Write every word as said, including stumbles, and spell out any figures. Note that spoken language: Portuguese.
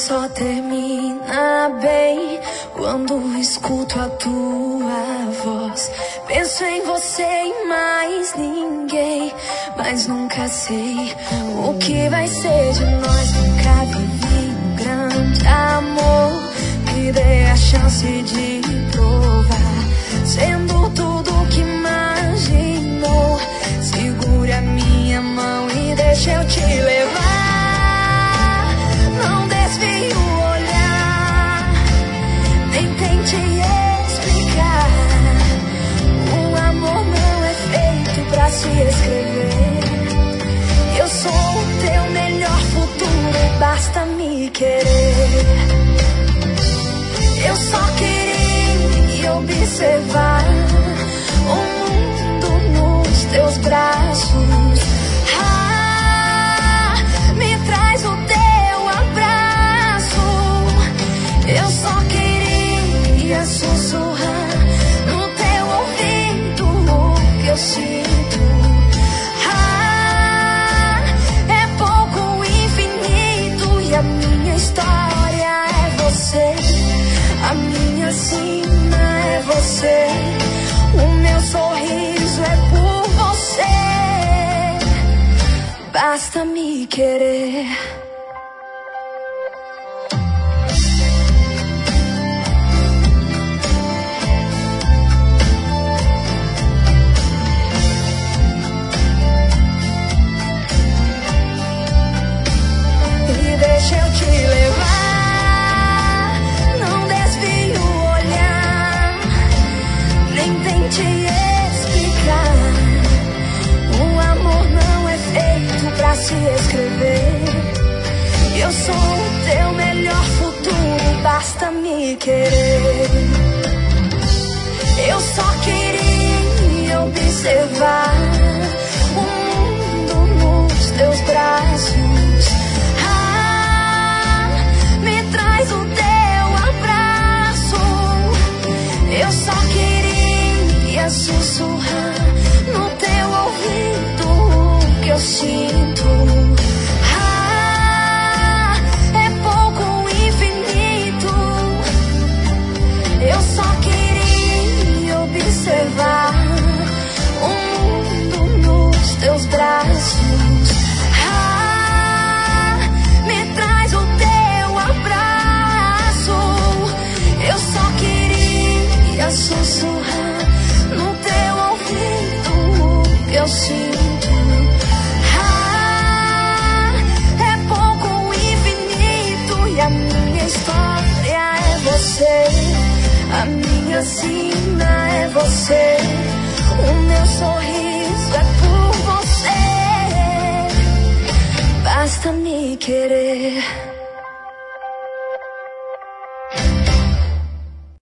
só termina bem quando escuto a tua voz. Penso em você e mais ninguém, mas nunca sei o que vai ser de nós. Nunca vivi um grande amor, me dê a chance de provar, sendo tudo que imaginou. Segure a minha mão e deixa eu te levar. Não desvie o olhar, nem tente explicar. O amor não é feito pra se escrever. Eu sou o teu melhor futuro, basta me querer. Eu só queria observar o mundo nos teus braços. Ah, me traz o teu abraço. Eu só queria sussurrar no teu ouvido o que eu sinto. Ah, é pouco infinito e a minha história é você. A minha sina é você. O meu sorriso é por você. Basta me querer. E deixa eu te levar. Não desvie o olhar, nem tente explicar. O amor não é feito pra se escrever. Eu sou o teu melhor futuro, basta me querer. Eu só queria observar o mundo nos teus braços. Ah, me traz o teu abraço. Eu só queria sussurrar no teu ouvido o que eu sinto. Ah, é pouco infinito. Eu só queria observar o mundo nos teus braços. Ah, me traz o teu abraço. Eu só queria sussurrar no teu ouvido o que eu sinto. Ah, é pouco infinito e a minha história é você. A minha sina é você. O meu sorriso é por você. Basta me querer.